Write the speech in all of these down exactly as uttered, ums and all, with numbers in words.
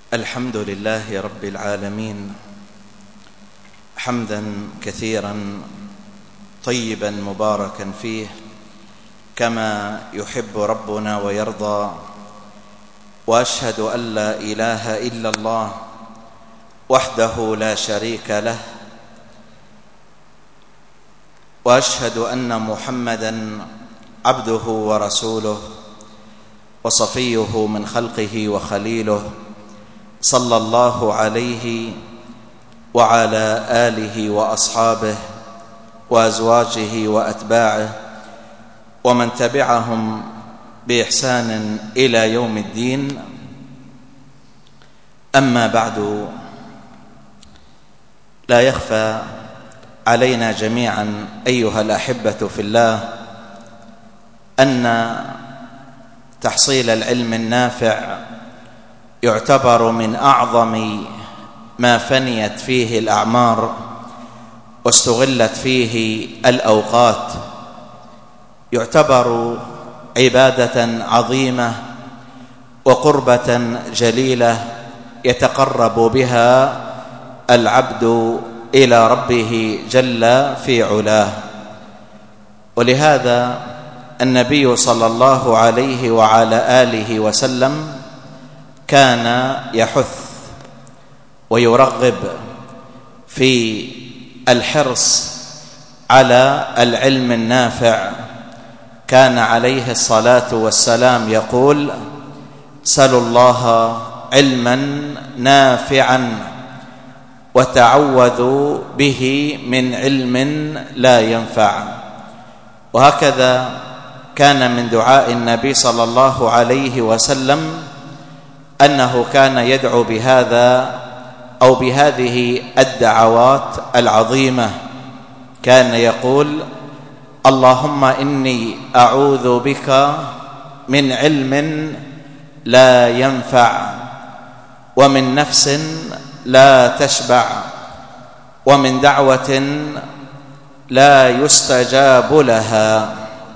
الحمد لله رب العالمين، حمدا كثيرا طيبا مباركا فيه كما يحب ربنا ويرضى. وأشهد أن لا إله إلا الله وحده لا شريك له، وأشهد أن محمدا عبده ورسوله وصفيه من خلقه وخليله، صلى الله عليه وعلى آله وأصحابه وأزواجه وأتباعه ومن تبعهم بإحسان إلى يوم الدين. أما بعد، لا يخفى علينا جميعا أيها الأحبة في الله أن تحصيل العلم النافع يعتبر من أعظم ما فنيت فيه الأعمار واستغلت فيه الأوقات، يعتبر عبادة عظيمة وقربة جليلة يتقرب بها العبد إلى ربه جل في علاه. ولهذا النبي صلى الله عليه وعلى آله وسلم كان يحث ويرغب في الحرص على العلم النافع. كان عليه الصلاة والسلام يقول: سلوا الله علما نافعا وتعوذوا به من علم لا ينفع. وهكذا كان من دعاء النبي صلى الله عليه وسلم أنه كان يدعو بهذا أو بهذه الدعوات العظيمة. كان يقول: اللهم إني أعوذ بك من علم لا ينفع، ومن نفس لا تشبع، ومن دعوة لا يستجاب لها.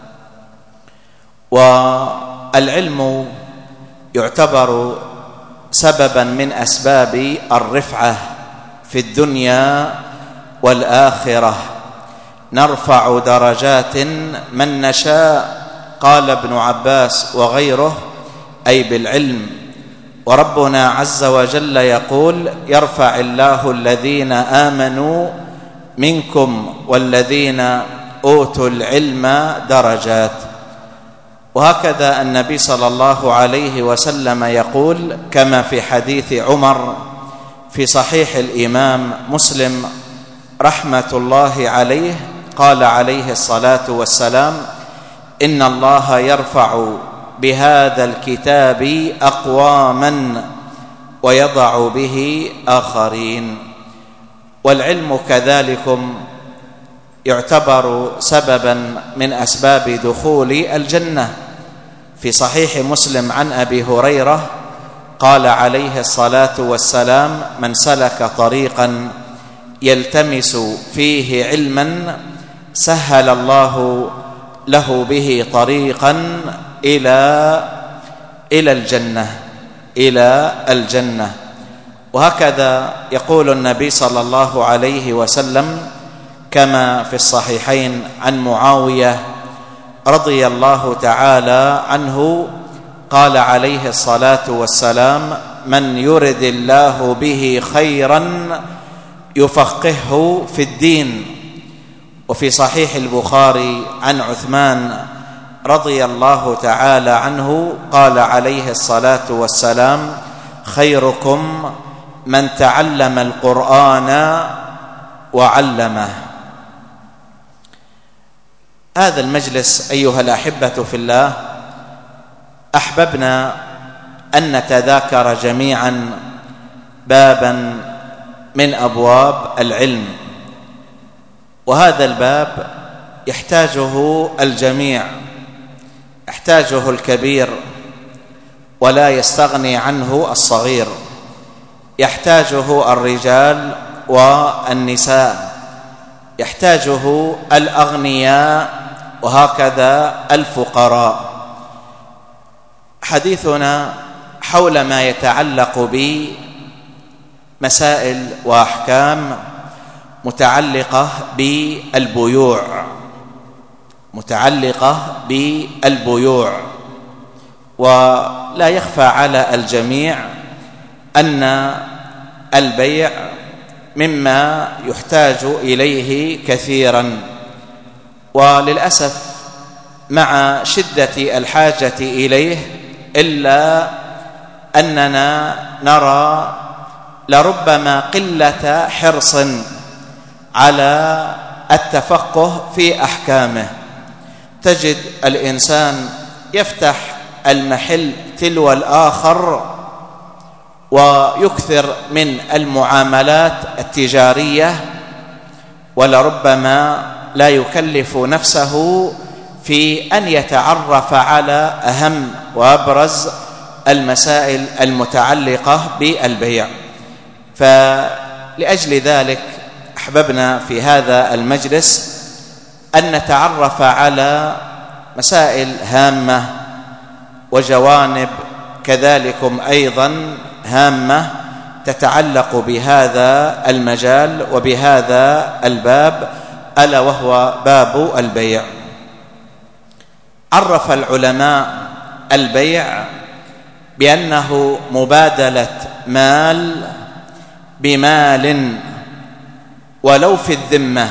والعلم يعتبر سببا من أسباب الرفعة في الدنيا والآخرة، نرفع درجات من نشاء، قال ابن عباس وغيره، أي بالعلم. وربنا عز وجل يقول: يرفع الله الذين آمنوا منكم والذين أوتوا العلم درجات. وهكذا النبي صلى الله عليه وسلم يقول كما في حديث عمر في صحيح الإمام مسلم رحمة الله عليه، قال عليه الصلاة والسلام: إن الله يرفع بهذا الكتاب أقواما ويضع به آخرين. والعلم كذلكم يعتبر سببا من أسباب دخول الجنة. في صحيح مسلم عن أبي هريرة قال عليه الصلاة والسلام: من سلك طريقا يلتمس فيه علما سهل الله له به طريقا إلى إلى الجنة إلى الجنة. وهكذا يقول النبي صلى الله عليه وسلم كما في الصحيحين عن معاوية رضي الله تعالى عنه، قال عليه الصلاة والسلام: من يرد الله به خيرا يفقهه في الدين. وفي صحيح البخاري عن عثمان رضي الله تعالى عنه قال عليه الصلاة والسلام: خيركم من تعلم القرآن وعلمه. هذا المجلس أيها الأحبة في الله أحببنا أن نتذاكر جميعا بابا من أبواب العلم، وهذا الباب يحتاجه الجميع، يحتاجه الكبير ولا يستغني عنه الصغير، يحتاجه الرجال والنساء، يحتاجه الأغنياء وهكذا الفقراء. حديثنا حول ما يتعلق بمسائل وأحكام متعلقة بالبيوع متعلقة بالبيوع ولا يخفى على الجميع أن البيع مما يحتاج إليه كثيرا، وللأسف مع شدة الحاجة إليه إلا أننا نرى لربما قلة حرص على التفقه في أحكامه. تجد الإنسان يفتح المحل تلو الآخر ويكثر من المعاملات التجارية، ولربما لا يكلف نفسه في أن يتعرف على أهم وأبرز المسائل المتعلقة بالبيع. فلأجل ذلك أحببنا في هذا المجلس أن نتعرف على مسائل هامة وجوانب كذلكم أيضا هامة تتعلق بهذا المجال وبهذا الباب، ألا وهو باب البيع. عرف العلماء البيع بأنه مبادلة مال بمال ولو في الذمة،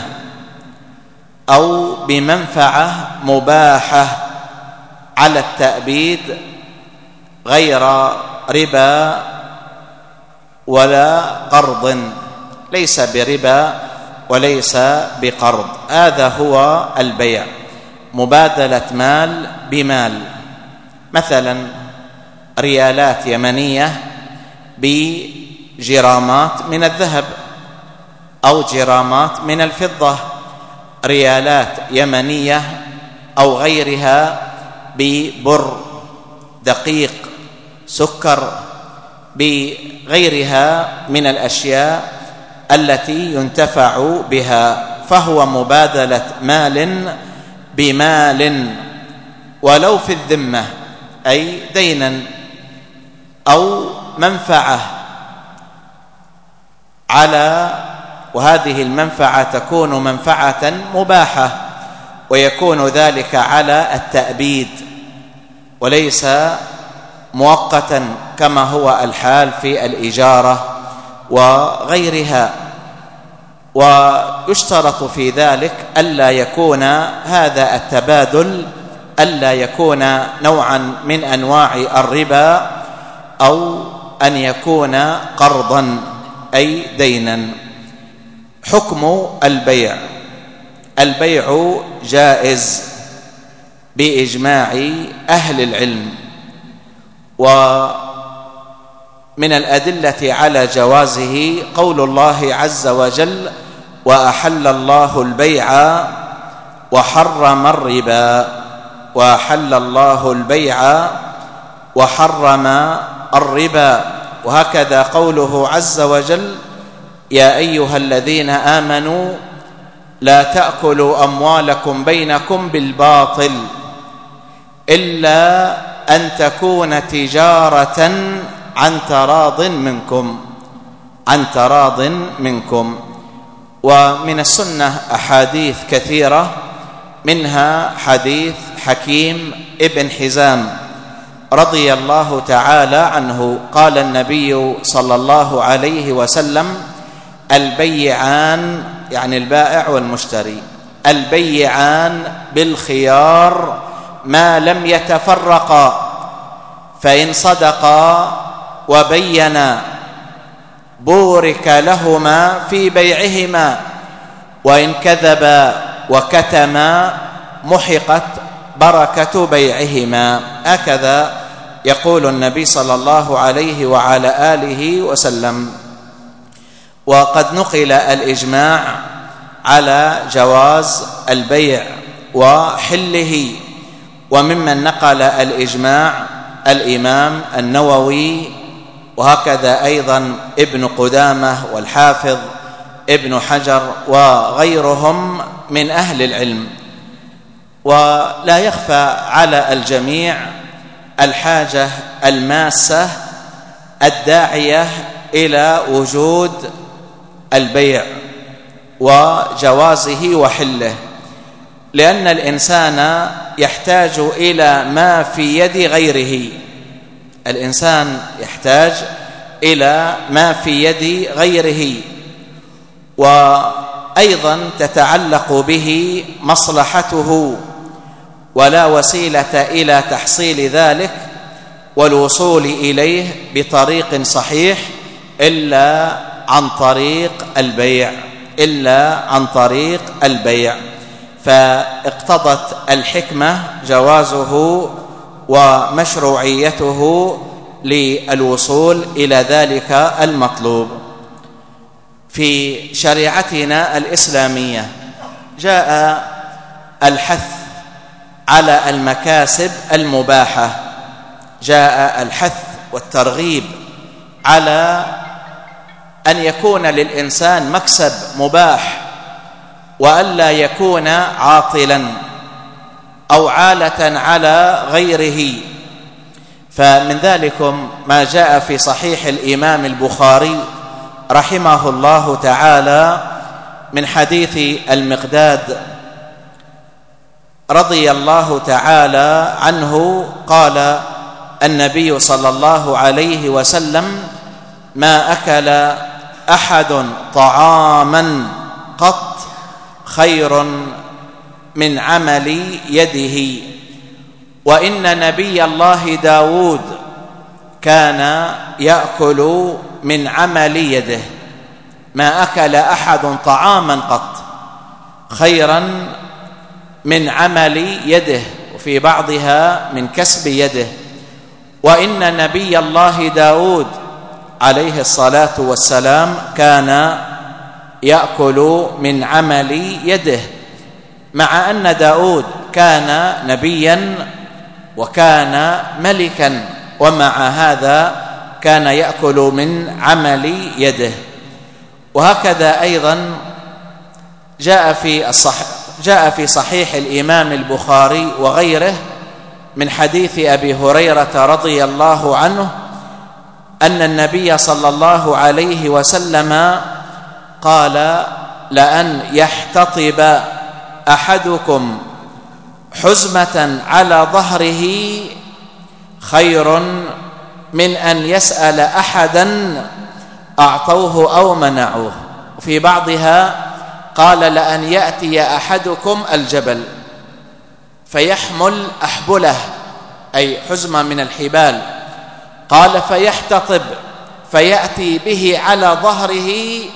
أو بمنفعة مباحة على التأبيد غير ربا ولا قرض، ليس بربا وليس بقرض. هذا هو البيع، مبادلة مال بمال، مثلا ريالات يمنية بجرامات من الذهب أو جرامات من الفضة، ريالات يمنية أو غيرها ببر، دقيق، سكر، بغيرها من الأشياء التي ينتفع بها، فهو مبادلة مال بمال ولو في الذمة، أي دينا أو منفعة على، وهذه المنفعة تكون منفعة مباحة ويكون ذلك على التأبيد وليس مؤقتا كما هو الحال في الإجارة وغيرها. ويشترط في ذلك ألا يكون هذا التبادل ألا يكون نوعا من أنواع الربا أو أن يكون قرضا أي دينا. حكم البيع: البيع جائز بإجماع أهل العلم، ومن الأدلة على جوازه قول الله عز وجل: وأحل الله البيع وحرم الربا. وأحل الله البيع وحرم الربا. وهكذا قوله عز وجل: يا أيها الذين آمنوا لا تأكلوا أموالكم بينكم بالباطل إلا أن تكون تجارة عن تراض منكم عن تراض منكم. ومن السنة أحاديث كثيرة، منها حديث حكيم ابن حزام رضي الله تعالى عنه، قال النبي صلى الله عليه وسلم: البيعان، يعني البائع والمشتري، البيعان بالخيار ما لم يتفرقا، فإن صدقا وبينا بورك لهما في بيعهما، وإن كذبا وكتما محقت بركة بيعهما. هكذا يقول النبي صلى الله عليه وعلى آله وسلم. وقد نقل الإجماع على جواز البيع وحله، وممن نقل الإجماع الإمام النووي، وهكذا أيضا ابن قدامة والحافظ ابن حجر وغيرهم من أهل العلم. ولا يخفى على الجميع الحاجة الماسة الداعية إلى وجود البيع وجوازه وحله، لأن الإنسان يحتاج إلى ما في يد غيره. الإنسان يحتاج إلى ما في يد غيره، وأيضا تتعلق به مصلحته، ولا وسيلة إلى تحصيل ذلك والوصول إليه بطريق صحيح إلا عن طريق البيع إلا عن طريق البيع فاقتضت الحكمة جوازه ومشروعيته للوصول إلى ذلك المطلوب. في شريعتنا الإسلامية جاء الحث على المكاسب المباحة، جاء الحث والترغيب على أن يكون للإنسان مكسب مباح، وألا يكون عاطلا أو عالة على غيره. فمن ذلكم ما جاء في صحيح الإمام البخاري رحمه الله تعالى من حديث المقداد رضي الله تعالى عنه قال النبي صلى الله عليه وسلم: ما أكل أحد طعاما قط خير من عمل يده، وإن نبي الله داود كان يأكل من عمل يده. ما أكل أحد طعاما قط خيرا من عمل يده، وفي بعضها من كسب يده. وإن نبي الله داود عليه الصلاة والسلام كان يأكل من عمل يده، مع أن داود كان نبيا وكان ملكا، ومع هذا كان يأكل من عمل يده. وهكذا أيضا جاء في الصح جاء في صحيح الإمام البخاري وغيره من حديث أبي هريرة رضي الله عنه أن النبي صلى الله عليه وسلم قال: لأن يحتطب أحدكم حزمة على ظهره خير من أن يسأل أحدا أعطوه أو منعوه. وفي بعضها قال: لأن يأتي أحدكم الجبل فيحمل أحبله، أي حزمة من الحبال، قال فيحتطب فيأتي به على ظهره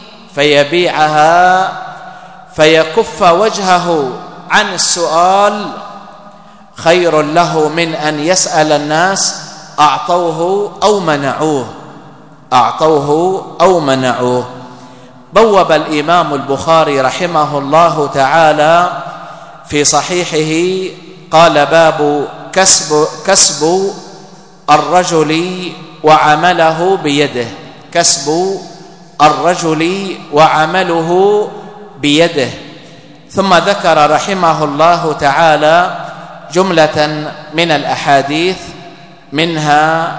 فيبيعها فيكف وجهه عن السؤال خير له من أن يسأل الناس أعطوه أو منعوه أعطوه أو منعوه. بوب الإمام البخاري رحمه الله تعالى في صحيحه قال: باب كسب كسب الرجل وعمله بيده كسب الرجل وعمله بيده. ثم ذكر رحمه الله تعالى جملة من الأحاديث، منها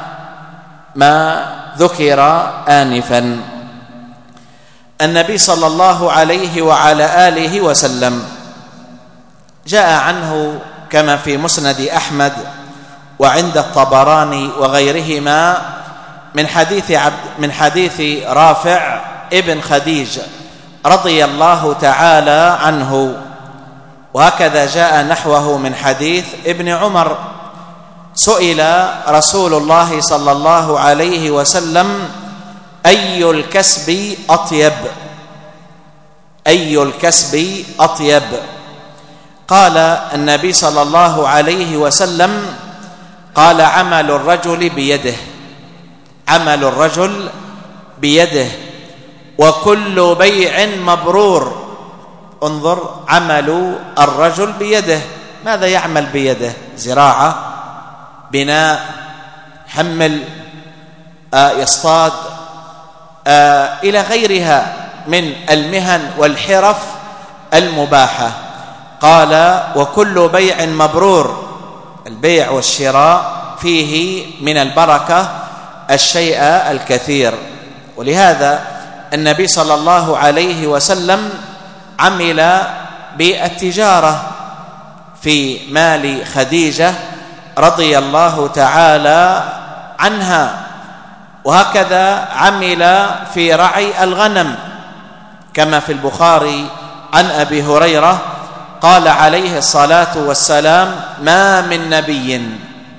ما ذكر آنفا. النبي صلى الله عليه وعلى آله وسلم جاء عنه كما في مسند أحمد وعند الطبراني وغيرهما من حديث عبد من حديث رافع ابن خديج رضي الله تعالى عنه، وهكذا جاء نحوه من حديث ابن عمر. سئل رسول الله صلى الله عليه وسلم: أي الكسب أطيب أي الكسب أطيب قال النبي صلى الله عليه وسلم: قال عمل الرجل بيده عمل الرجل بيده وكل بيع مبرور. انظر، عمل الرجل بيده، ماذا يعمل بيده؟ زراعة، بناء، حمل، آه يصطاد، آه إلى غيرها من المهن والحرف المباحة. قال: وكل بيع مبرور، البيع والشراء فيه من البركة الشيء الكثير. ولهذا النبي صلى الله عليه وسلم عمل بالتجارة في مال خديجة رضي الله تعالى عنها، وهكذا عمل في رعي الغنم، كما في البخاري عن أبي هريرة قال عليه الصلاة والسلام: ما من نبي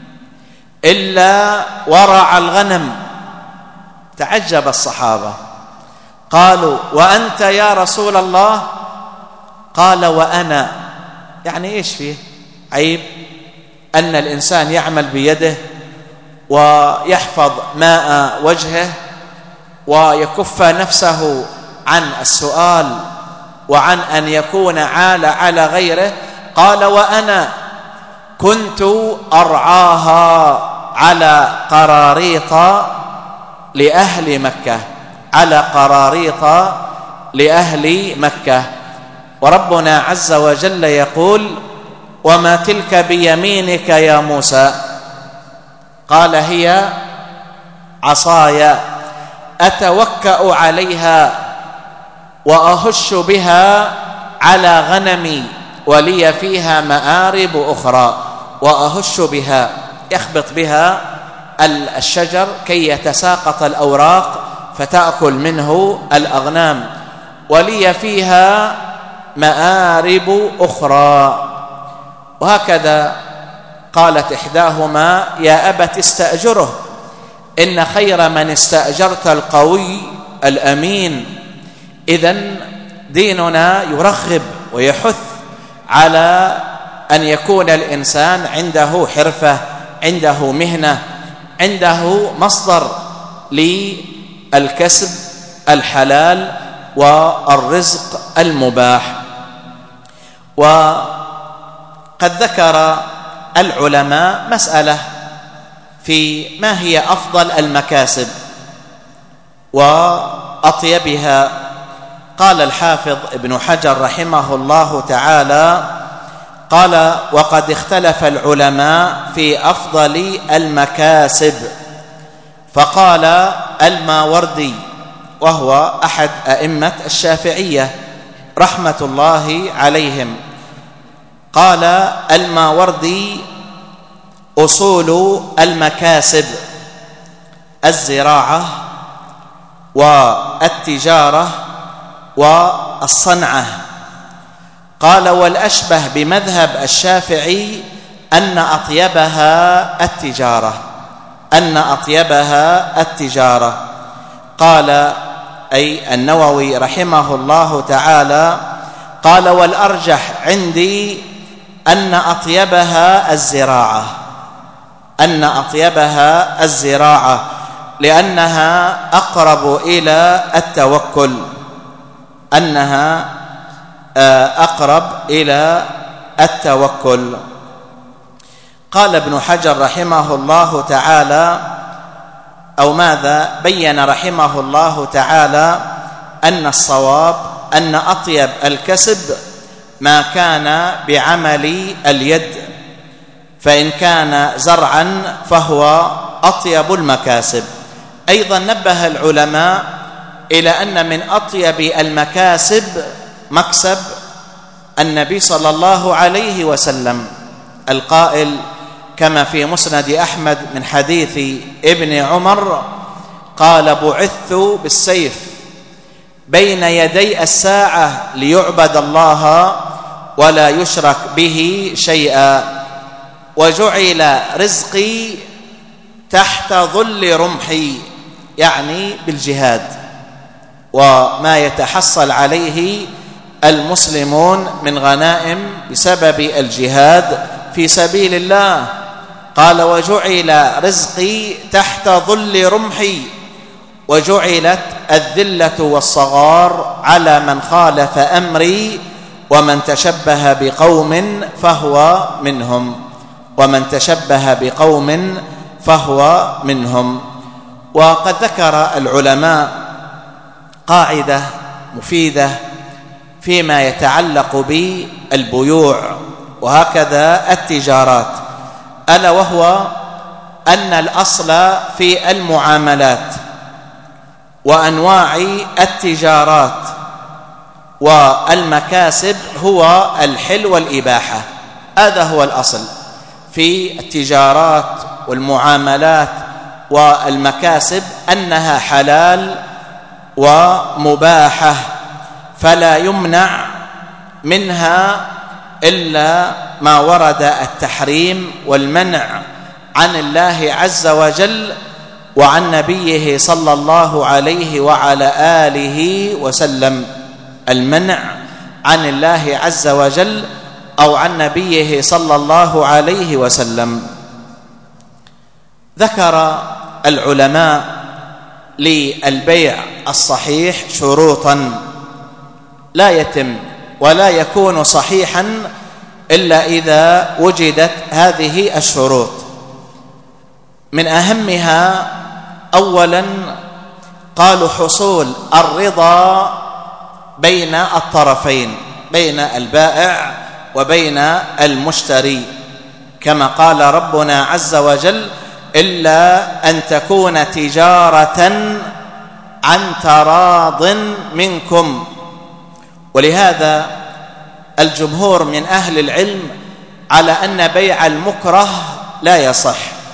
إلا ورع الغنم. تعجب الصحابة، قالوا: وأنت يا رسول الله؟ قال: وأنا. يعني إيش فيه؟ عيب أن الإنسان يعمل بيده ويحفظ ماء وجهه ويكف نفسه عن السؤال وعن أن يكون عال على غيره؟ قال: وأنا كنت أرعاها على قراريط لأهل مكة، على قراريط لأهل مكة. وربنا عز وجل يقول: وما تلك بيمينك يا موسى؟ قال: هي عصاي أتوكأ عليها وأهش بها على غنمي ولي فيها مآرب أخرى. وأهش بها، يخبط بها الشجر كي يتساقط الأوراق فتأكل منه الأغنام. ولي فيها مآرب أخرى. وهكذا قالت إحداهما: يا أبت استأجره، إن خير من استأجرت القوي الأمين. إذن ديننا يرغب ويحث على أن يكون الإنسان عنده حرفة، عنده مهنة، عنده مصدر للكسب الحلال والرزق المباح. وقد ذكر العلماء مسألة في ما هي أفضل المكاسب وأطيبها. قال الحافظ ابن حجر رحمه الله تعالى: قال: وقد اختلف العلماء في أفضل المكاسب، فقال الماوردي، وهو أحد أئمة الشافعية رحمة الله عليهم، قال الماوردي: أصول المكاسب الزراعة والتجارة والصنعة. قال: والأشبه بمذهب الشافعي أن أطيبها التجارة، أن أطيبها التجارة. قال أي النووي رحمه الله تعالى: قال: والأرجح عندي أن أطيبها الزراعة، أن أطيبها الزراعة، لأنها أقرب إلى التوكل، أنها أقرب إلى التوكل. قال ابن حجر رحمه الله تعالى، أو ماذا بين رحمه الله تعالى، أن الصواب أن أطيب الكسب ما كان بعمل اليد، فإن كان زرعا فهو أطيب المكاسب. أيضا نبه العلماء إلى أن من أطيب المكاسب مكسب النبي صلى الله عليه وسلم القائل كما في مسند أحمد من حديث ابن عمر قال: بعثت بالسيف بين يدي الساعة ليعبد الله ولا يشرك به شيئا، وجعل رزقي تحت ظل رمحي، يعني بالجهاد وما يتحصل عليه المسلمون من غنائم بسبب الجهاد في سبيل الله. قال: وجعل رزقي تحت ظل رمحي، وجعلت الذلة والصغار على من خالف أمري، ومن تشبه بقوم فهو منهم، ومن تشبه بقوم فهو منهم. وقد ذكر العلماء قاعدة مفيدة فيما يتعلق بالبيوع وهكذا التجارات، ألا وهو أن الأصل في المعاملات وأنواع التجارات والمكاسب هو الحل والإباحة. هذا هو الأصل في التجارات والمعاملات والمكاسب، أنها حلال ومباحة، فلا يمنع منها إلا ما ورد التحريم والمنع عن الله عز وجل وعن نبيه صلى الله عليه وعلى آله وسلم. المنع عن الله عز وجل أو عن نبيه صلى الله عليه وسلم. ذكر العلماء للبيع الصحيح شروطا لا يتم ولا يكون صحيحا إلا إذا وجدت هذه الشروط. من أهمها أولا قالوا حصول الرضا بين الطرفين، بين البائع وبين المشتري، كما قال ربنا عز وجل: إلا أن تكون تجارة عن تراض منكم. ولهذا الجمهور من أهل العلم على أن بيع المكره لا يصح.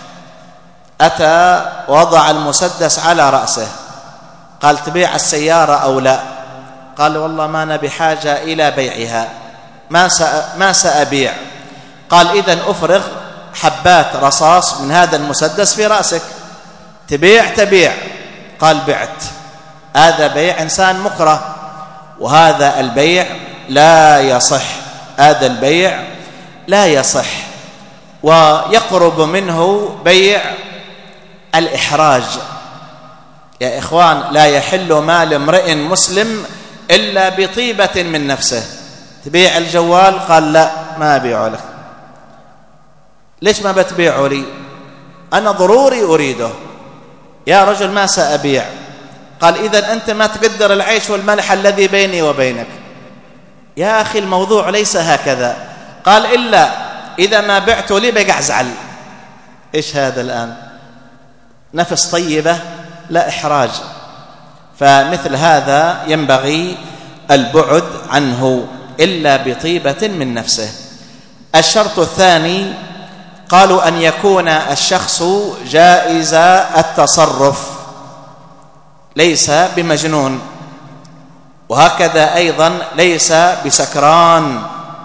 أتى وضع المسدس على رأسه، قال: تبيع السيارة أو لا؟ قال: والله ما أنا بحاجة إلى بيعها، ما ما سأبيع. قال: إذن أفرغ حبات رصاص من هذا المسدس في رأسك، تبيع تبيع. قال: بعت. هذا بيع إنسان مكره، وهذا البيع لا يصح، هذا البيع لا يصح. ويقرب منه بيع الإحراج. يا إخوان، لا يحل مال امرئ مسلم إلا بطيبة من نفسه. تبيع الجوال؟ قال: لا، ما أبيعه لك. ليش ما بتبيعه لي؟ أنا ضروري أريده. يا رجل ما سأبيع. قال: إذن أنت ما تقدر العيش والملح الذي بيني وبينك. يا أخي، الموضوع ليس هكذا. قال: إلا إذا ما بعت لي بقى أزعل. إيش هذا الآن؟ نفس طيبة؟ لا، إحراج. فمثل هذا ينبغي البعد عنه إلا بطيبة من نفسه. الشرط الثاني قالوا أن يكون الشخص جائز التصرف، ليس بمجنون، وهكذا أيضا ليس بسكران.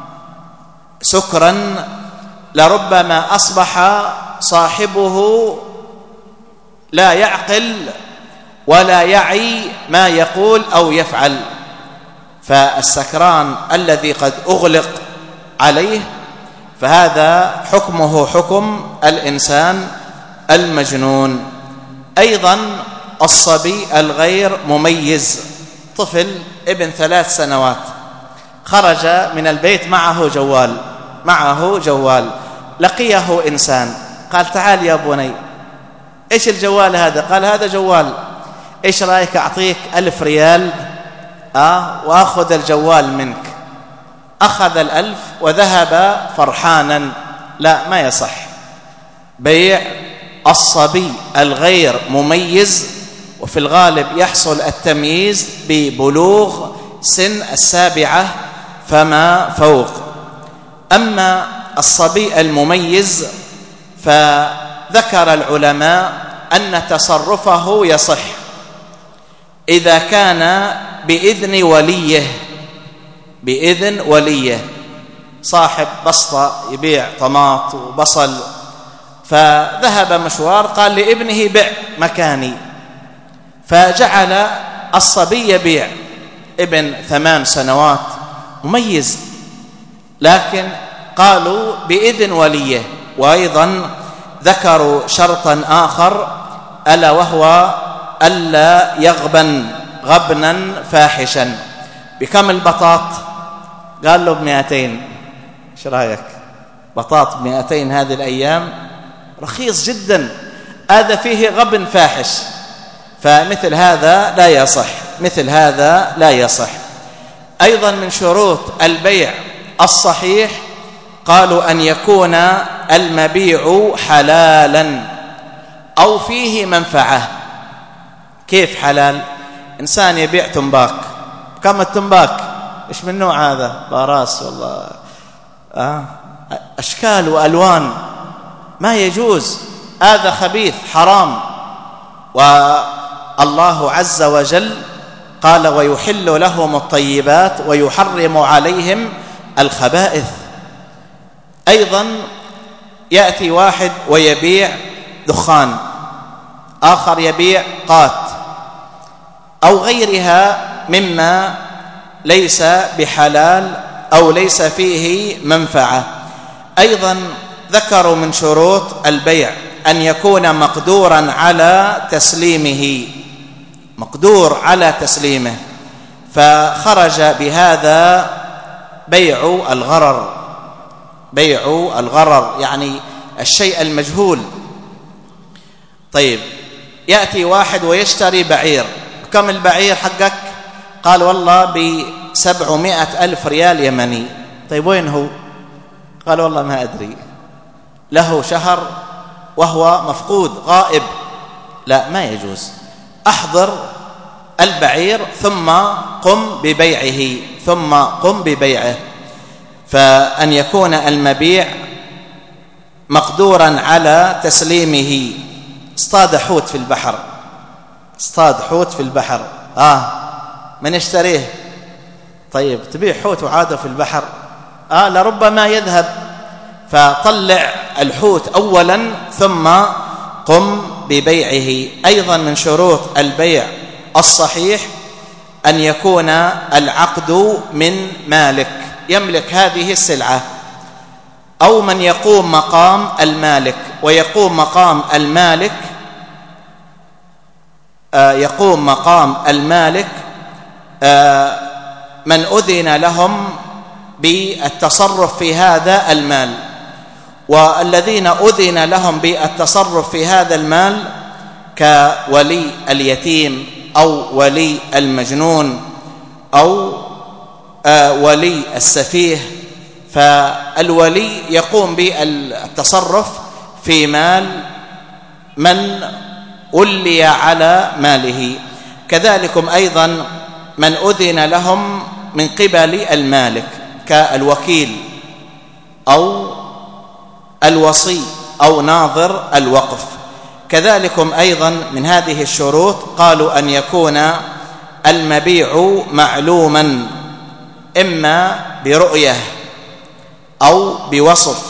سكرا لربما أصبح صاحبه لا يعقل ولا يعي ما يقول أو يفعل. فالسكران الذي قد أغلق عليه فهذا حكمه حكم الإنسان المجنون. أيضا الصبي الغير مميز، طفل ابن ثلاث سنوات خرج من البيت معه جوال معه جوال لقيه إنسان، قال: تعال يا بني، إيش الجوال هذا؟ قال: هذا جوال. إيش رأيك أعطيك ألف ريال آه وأخذ الجوال منك؟ أخذ الألف وذهب فرحانا. لا، ما يصح. بيع الصبي الغير مميز، وفي الغالب يحصل التمييز ببلوغ سن السابعة فما فوق. أما الصبي المميز فذكر العلماء أن تصرفه يصح إذا كان بإذن وليه بإذن وليه صاحب بسطة يبيع طماط وبصل، فذهب مشوار، قال لابنه: بع مكاني، فجعل الصبي يبيع. ابن ثمان سنوات مميز، لكن قالوا بإذن وليه. وأيضا ذكروا شرطا آخر، ألا وهو ألا يغبن غبنا فاحشا. بكم البطاط؟ قال له بمئتين. ايش رايك؟ بطاط بمئتين هذه الأيام رخيص جدا، هذا فيه غبن فاحش. فمثل هذا لا يصح، مثل هذا لا يصح. أيضا من شروط البيع الصحيح قالوا أن يكون المبيع حلالا، أو فيه منفعة. كيف حلال؟ إنسان يبيع تنباك، كم التنباك؟ إيش من نوع هذا؟ باراس والله، آه. أشكال وألوان، ما يجوز، هذا خبيث حرام. والله عز وجل قال ويحل لهم الطيبات ويحرم عليهم الخبائث. أيضا يأتي واحد ويبيع دخان، آخر يبيع قات أو غيرها مما ليس بحلال أو ليس فيه منفعة. أيضا ذكروا من شروط البيع أن يكون مقدورا على تسليمه، مقدور على تسليمه، فخرج بهذا بيع الغرر. بيع الغرر يعني الشيء المجهول. طيب يأتي واحد ويشتري بعير، كم البعير حقك؟ قال والله بسبعمائة ألف ريال يمني. طيب وين هو؟ قال والله ما أدري، له شهر وهو مفقود غائب. لا، ما يجوز. أحضر البعير ثم قم ببيعه، ثم قم ببيعه. فأن يكون المبيع مقدورا على تسليمه. اصطاد حوت في البحر، اصطاد حوت في البحر، آه من يشتريه؟ طيب تبيع حوت وعاده في البحر؟ آه لربما يذهب. فطلع الحوت أولا ثم قم ببيعه. أيضا من شروط البيع الصحيح أن يكون العقد من مالك يملك هذه السلعة، أو من يقوم مقام المالك. ويقوم مقام المالك آه يقوم مقام المالك آه من أذن لهم بالتصرف في هذا المال. والذين أذن لهم بالتصرف في هذا المال كولي اليتيم أو ولي المجنون أو آه ولي السفيه، فالولي يقوم بالتصرف في مال من ولي على ماله. كذلكم أيضا من أذن لهم من قبل المالك كالوكيل أو الوصي أو ناظر الوقف. كذلكم أيضا من هذه الشروط قالوا أن يكون المبيع معلوما، إما برؤية أو بوصف،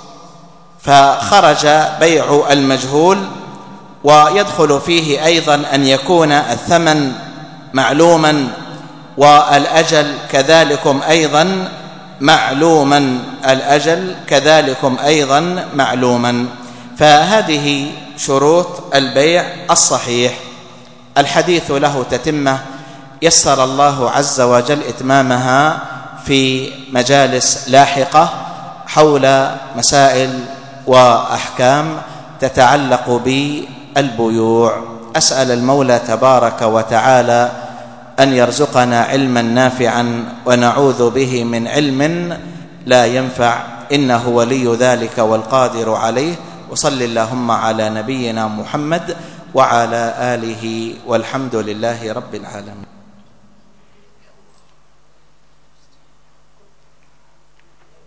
فخرج بيع المجهول. ويدخل فيه أيضا أن يكون الثمن معلوما، والأجل كذلكم أيضا معلوما، الأجل كذلكم أيضا معلوما. فهذه شروط البيع الصحيح. الحديث له تتمة، يسر الله عز وجل إتمامها في مجالس لاحقة حول مسائل وأحكام تتعلق بالبيوع. أسأل المولى تبارك وتعالى أن يرزقنا علما نافعا ونعوذ به من علم لا ينفع، إنه ولي ذلك والقادر عليه. وصل اللهم على نبينا محمد وعلى آله، والحمد لله رب العالمين.